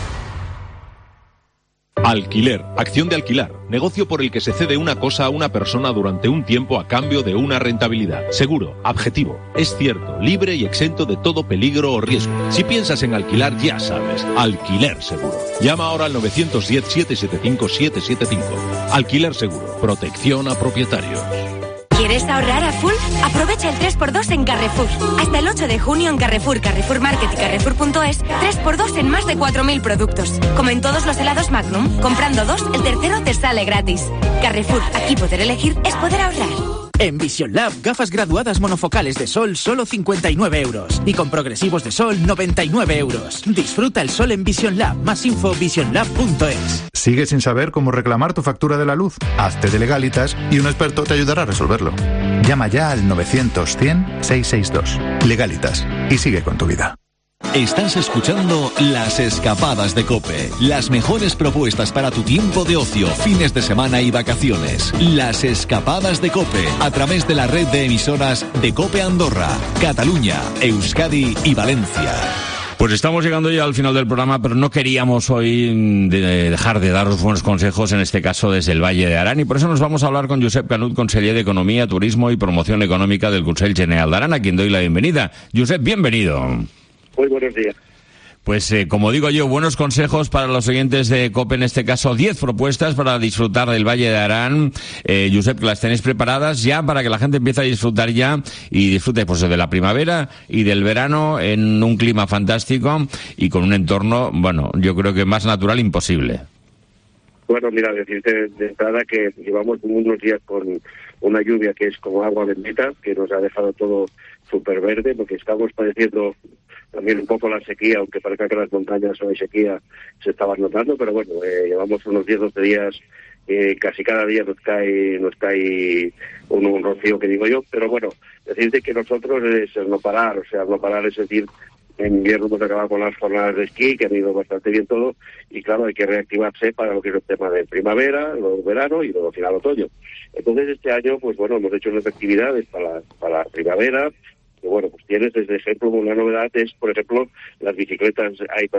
Alquiler, acción de alquilar, negocio por el que se cede una cosa a una persona durante un tiempo a cambio de una rentabilidad. Seguro, objetivo, es cierto, libre y exento de todo peligro o riesgo. Si piensas en alquilar, ya sabes, Alquiler Seguro. Llama ahora al 910-775-775. Alquiler Seguro, protección a propietarios. ¿Quieres ahorrar a full? Aprovecha el 3x2 en Carrefour. Hasta el 8 de junio en Carrefour, Carrefour Market y Carrefour.es, 3x2 en más de 4.000 productos. Como en todos los helados Magnum, comprando 2, el tercero te sale gratis. Carrefour, aquí poder elegir es poder ahorrar. En Vision Lab, gafas graduadas monofocales de sol, solo 59 euros. Y con progresivos de sol, 99 euros. Disfruta el sol en Vision Lab. Más info, visionlab.es. ¿Sigues sin saber cómo reclamar tu factura de la luz? Hazte de Legalitas y un experto te ayudará a resolverlo. Llama ya al 900-100-662. Legalitas. Y sigue con tu vida. Estás escuchando Las Escapadas de COPE. Las mejores propuestas para tu tiempo de ocio, fines de semana y vacaciones. Las Escapadas de COPE, a través de la red de emisoras de COPE Andorra, Cataluña, Euskadi y Valencia. Pues estamos llegando ya al final del programa, pero no queríamos hoy dejar de daros buenos consejos, en este caso desde el Valle de Arán, y por eso nos vamos a hablar con Josep Canut, conseller de Economía, Turismo y Promoción Económica del Consell General de Arán, a quien doy la bienvenida. Josep, bienvenido. Muy buenos días. Pues como digo yo, buenos consejos para los oyentes de COPE, en este caso 10 propuestas para disfrutar del Valle de Arán. Josep, que las tenéis preparadas ya para que la gente empiece a disfrutar ya y disfrute pues de la primavera y del verano en un clima fantástico y con un entorno, bueno, yo creo que más natural imposible. Bueno, mira, decirte de entrada que llevamos unos días con una lluvia que es como agua bendita, que nos ha dejado todo súper verde, porque estamos padeciendo también un poco la sequía, aunque parezca que las montañas no hay sequía, se estaba notando, pero bueno, llevamos unos 10-12 días, casi cada día nos cae un rocío, que digo yo, pero bueno, decirte que nosotros es el no parar, es decir, en invierno hemos acabado con las jornadas de esquí, que han ido bastante bien todo, y claro, hay que reactivarse para lo que es el tema de primavera, luego verano y luego final otoño. Entonces este año, pues bueno, hemos hecho unas actividades para la primavera, que bueno, pues tienes desde ejemplo, una novedad es, por ejemplo, las bicicletas,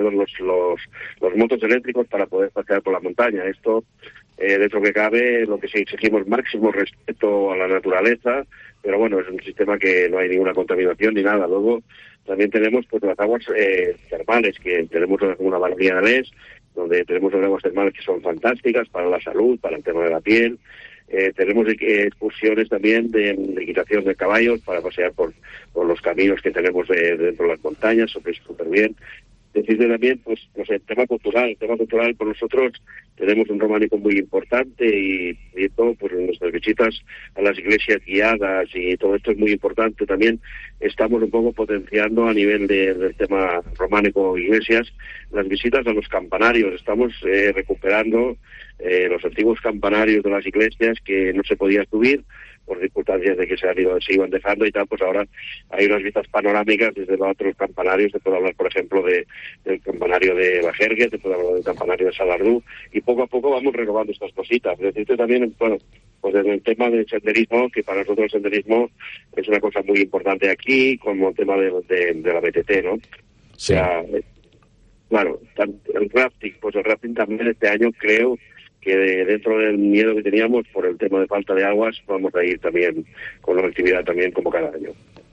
los motos eléctricos para poder pasear por la montaña. Esto, dentro que cabe, lo que sí exigimos máximo respeto a la naturaleza, pero bueno, es un sistema que no hay ninguna contaminación ni nada. Luego también tenemos pues las aguas termales, que tenemos una variedad de mes, donde tenemos aguas termales que son fantásticas para la salud, para el tema de la piel. Tenemos excursiones también de equitación de caballos para pasear por los caminos que tenemos dentro de las montañas, eso es súper bien. Decirte también, pues, no sé, el tema cultural por nosotros tenemos un románico muy importante y todo, pues nuestras visitas a las iglesias guiadas y todo esto es muy importante también. Estamos un poco potenciando a nivel del tema románico iglesias, las visitas a los campanarios. Estamos recuperando los antiguos campanarios de las iglesias que no se podía subir por circunstancias de que se iban dejando y tal, pues ahora hay unas vistas panorámicas desde los otros campanarios. Te puedo hablar, por ejemplo, del campanario de la Jergue, te puedo hablar del campanario de Salardú, y poco a poco vamos renovando estas cositas. Decirte también, bueno, pues en el tema del senderismo, que para nosotros el senderismo es una cosa muy importante aquí, como el tema de la BTT, ¿no? Sí. O sea, claro, el rafting también este año creo que dentro del miedo que teníamos por el tema de falta de aguas, vamos a ir también con una actividad también como cada año.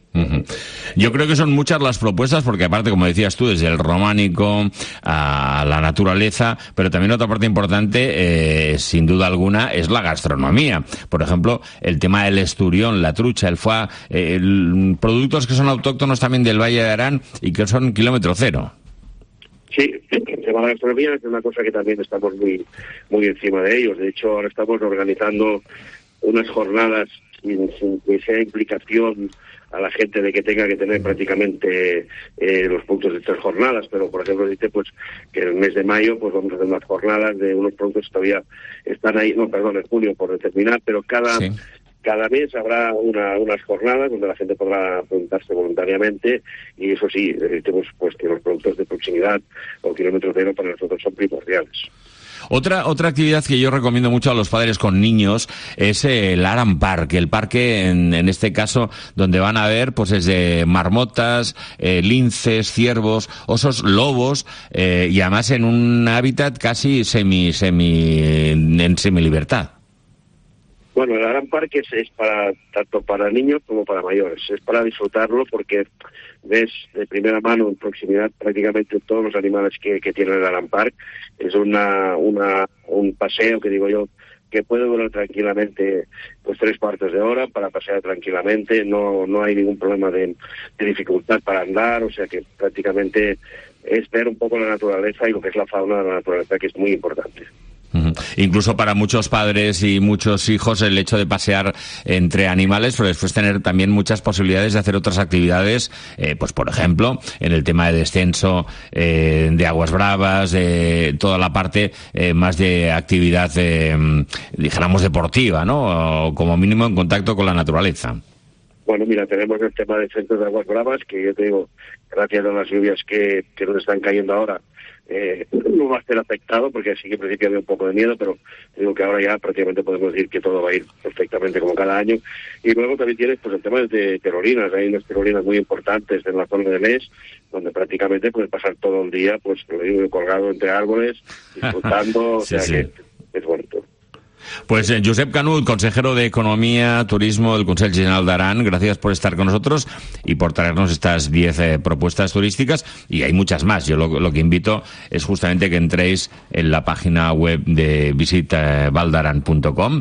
Yo creo que son muchas las propuestas, porque aparte, como decías tú, desde el románico a la naturaleza, pero también otra parte importante, sin duda alguna, es la gastronomía. Por ejemplo, el tema del esturión, la trucha, el foie, productos que son autóctonos también del Valle de Arán y que son kilómetro cero. Sí, el tema de la gastronomía es una cosa que también estamos muy encima de ellos. De hecho, ahora estamos organizando unas jornadas sin que sea implicación a la gente de que tenga que tener prácticamente los puntos de estas jornadas, pero por ejemplo dice pues que en el mes de mayo pues vamos a hacer unas jornadas de unos productos que todavía están ahí, en junio por determinar, pero cada mes habrá unas jornadas donde la gente podrá apuntarse voluntariamente, y eso sí, decimos pues que los productos de proximidad o kilómetro cero para nosotros son primordiales. Otra actividad que yo recomiendo mucho a los padres con niños es el Arán Park, el parque en este caso donde van a ver pues desde marmotas, linces, ciervos, osos, lobos, y además en un hábitat casi en semilibertad. Bueno, el Arán Park es para tanto para niños como para mayores. Es para disfrutarlo porque ves de primera mano en proximidad prácticamente todos los animales que tiene el Arán Park. Es un paseo, que digo yo, que puede durar tranquilamente pues 3 cuartos de hora para pasear tranquilamente. No hay ningún problema de dificultad para andar, o sea que prácticamente es ver un poco la naturaleza y lo que es la fauna de la naturaleza, que es muy importante. Uh-huh. Incluso para muchos padres y muchos hijos el hecho de pasear entre animales, pero después tener también muchas posibilidades de hacer otras actividades, pues por ejemplo, en el tema de descenso de aguas bravas, de toda la parte más de actividad, dijéramos, deportiva, ¿no? O como mínimo en contacto con la naturaleza. Bueno, mira, tenemos el tema de centros de aguas bravas, que yo te digo, gracias a las lluvias que nos están cayendo ahora, no va a ser afectado, porque sí que en principio había un poco de miedo, pero digo que ahora ya prácticamente podemos decir que todo va a ir perfectamente como cada año. Y luego también tienes pues el tema de tirolinas. Hay unas tirolinas muy importantes en la zona de Les, donde prácticamente puedes pasar todo el día, pues lo digo, colgado entre árboles, disfrutando, sí, o sea sí. que es bonito. Pues Josep Canut, consejero de Economía, Turismo del Consell General d'Aran, gracias por estar con nosotros y por traernos estas 10 propuestas turísticas, y hay muchas más. Yo lo que invito es justamente que entréis en la página web de visitvaldaran.com,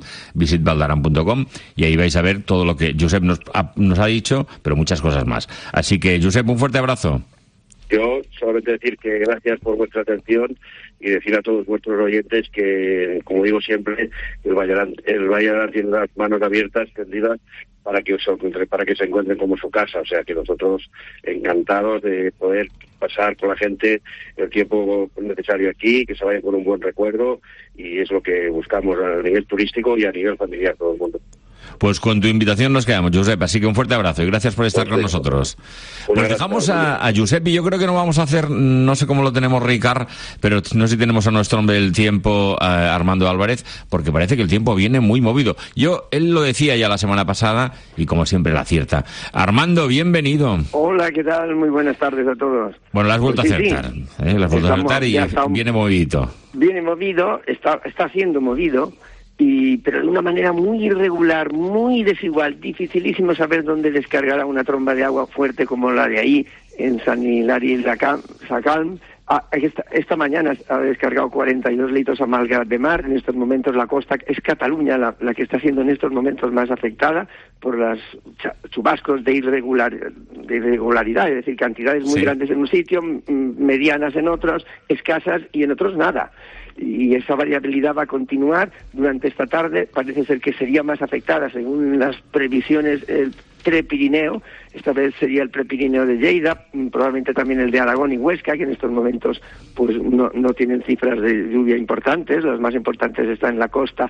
y ahí vais a ver todo lo que Josep nos ha dicho, pero muchas cosas más. Así que, Josep, un fuerte abrazo. Yo solamente decir que gracias por vuestra atención y decir a todos vuestros oyentes que, como digo siempre, el Valle Aran tiene las manos abiertas, tendidas, para que se encuentren como su casa. O sea que nosotros encantados de poder pasar con la gente el tiempo necesario aquí, que se vayan con un buen recuerdo, y es lo que buscamos a nivel turístico y a nivel familiar todo el mundo. Pues con tu invitación nos quedamos, Josep, así que un fuerte abrazo y gracias por estar con nosotros. Pues dejamos a Josep, y yo creo que no vamos a hacer, no sé cómo lo tenemos, Ricard, pero no sé si tenemos a nuestro hombre del tiempo, Armando Álvarez, porque parece que el tiempo viene muy movido. Él lo decía ya la semana pasada y como siempre la acierta. Armando, bienvenido. Hola, ¿qué tal? Muy buenas tardes a todos. Bueno, la has vuelto a acertar, sí. La has vuelto a acertar y viene movidito. Viene movido, está siendo movido, pero de una manera muy irregular, muy desigual, dificilísimo saber dónde descargará una tromba de agua fuerte como la de ahí, en San Hilari y Sacalm. Esta mañana ha descargado 42 litros a Malgrat de Mar. En estos momentos la costa es Cataluña la que está siendo en estos momentos más afectada por los chubascos de irregularidad, es decir, cantidades muy grandes en un sitio, medianas en otros, escasas y en otros nada. Y esa variabilidad va a continuar durante esta tarde. Parece ser que sería más afectada, según las previsiones, el Prepirineo. Esta vez sería el Prepirineo de Lleida, probablemente también el de Aragón y Huesca, que en estos momentos pues no tienen cifras de lluvia importantes. Las más importantes están en la costa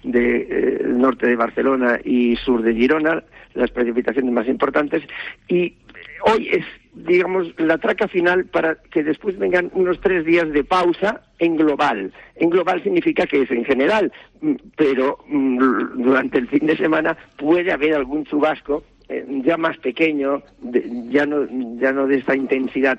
norte de Barcelona y sur de Girona, las precipitaciones más importantes. Y hoy es, digamos, la traca final para que después vengan unos 3 días de pausa en global. En global significa que es en general, pero durante el fin de semana puede haber algún chubasco ya más pequeño, ya no de esta intensidad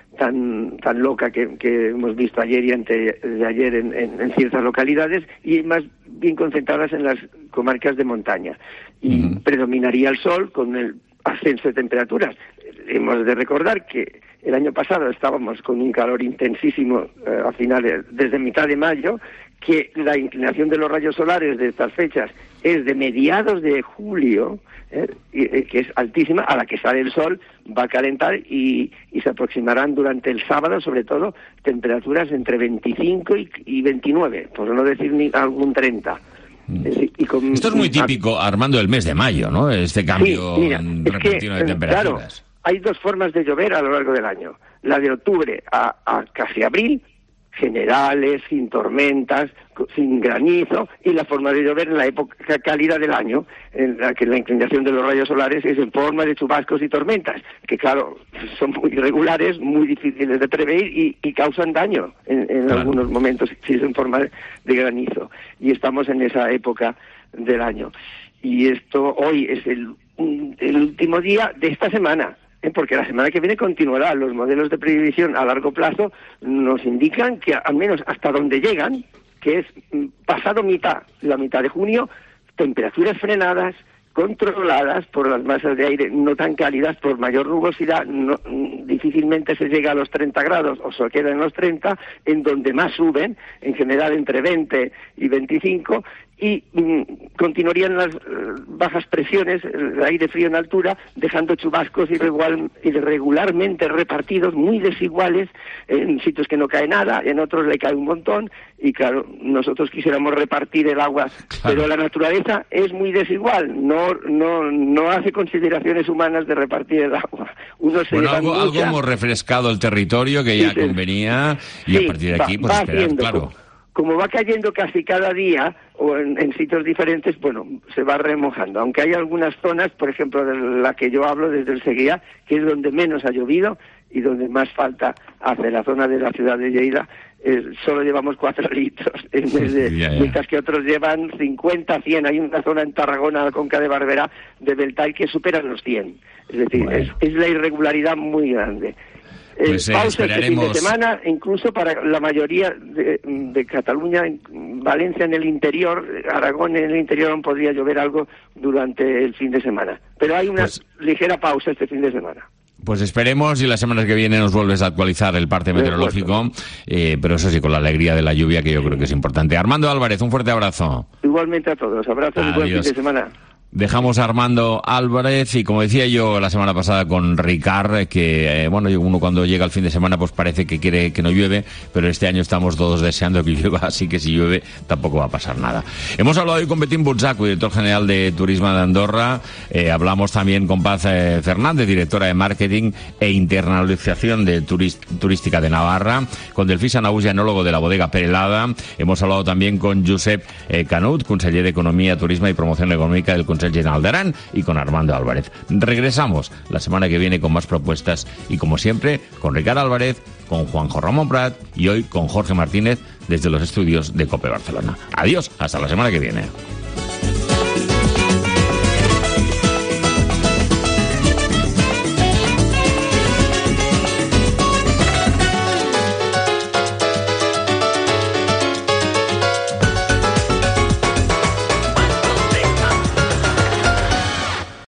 tan loca que hemos visto ayer y antes de ayer en ciertas localidades, y más bien concentradas en las comarcas de montaña. Y predominaría el sol con el ascenso de temperaturas. Hemos de recordar que el año pasado estábamos con un calor intensísimo a finales, desde mitad de mayo, que la inclinación de los rayos solares de estas fechas es de mediados de julio, que es altísima, a la que sale el sol, va a calentar y se aproximarán durante el sábado, sobre todo, temperaturas entre 25 y 29, por no decir ni algún 30. Esto es muy típico, Armando, del mes de mayo, ¿no? Este cambio repentino de temperaturas. Claro, hay 2 formas de llover a lo largo del año. La de octubre a casi abril, generales, sin tormentas, sin granizo, y la forma de llover en la época cálida del año, en la que la inclinación de los rayos solares es en forma de chubascos y tormentas, que claro, son muy irregulares, muy difíciles de prever y causan daño en algunos momentos, si es en forma de granizo. Y estamos en esa época del año. Y esto hoy es el último día de esta semana, porque la semana que viene continuará. Los modelos de previsión a largo plazo nos indican que al menos hasta donde llegan, que es pasado la mitad de junio, temperaturas frenadas, controladas por las masas de aire no tan cálidas, por mayor nubosidad, difícilmente se llega a los 30 grados o se queda en los 30, en donde más suben, en general entre 20 y 25, y continuarían las bajas presiones, el aire frío en altura, dejando chubascos irregularmente repartidos, muy desiguales, en sitios que no cae nada, en otros le cae un montón, y claro, nosotros quisiéramos repartir el agua, pero la naturaleza es muy desigual, no hace consideraciones humanas de repartir el agua. Algo hemos refrescado el territorio que ya convenía, y a partir de aquí, pues esperar, claro. Como va cayendo casi cada día, o en sitios diferentes, bueno, se va remojando. Aunque hay algunas zonas, por ejemplo, de la que yo hablo, desde el Seguià, que es donde menos ha llovido y donde más falta hace, la zona de la ciudad de Lleida, solo llevamos 4 litros, mientras que otros llevan 50, 100. Hay una zona en Tarragona, la Conca de Barberà, de Beltay, que superan los 100. Es decir, es la irregularidad muy grande. Pues pausa este fin de semana, incluso para la mayoría de Cataluña, Valencia en el interior, Aragón en el interior, aún podría llover algo durante el fin de semana. Pero hay una ligera pausa este fin de semana. Pues esperemos, y la semana que viene nos vuelves a actualizar el parte meteorológico, pero eso sí, con la alegría de la lluvia, que yo creo que es importante. Armando Álvarez, un fuerte abrazo. Igualmente a todos, abrazos y buen fin de semana. Dejamos a Armando Álvarez, y como decía yo la semana pasada con Ricard, que uno cuando llega el fin de semana pues parece que quiere que no llueve, pero este año estamos todos deseando que llueva, así que si llueve tampoco va a pasar nada. Hemos hablado hoy con Betín Butzaco, director general de Turismo de Andorra. Hablamos también con Paz Fernández, directora de Marketing e Internacionalización de Turística de Navarra, con Delfí Sanaús, enólogo de la bodega Perelada. Hemos hablado también con Josep Canut, conseller d'Economia, Turisme y Promoción Económica del Consell General d'Aran, y con Armando Álvarez. Regresamos la semana que viene con más propuestas, y como siempre con Ricard Álvarez, con Juanjo Ramón Prat y hoy con Jorge Martínez desde los estudios de COPE Barcelona. Adiós, hasta la semana que viene.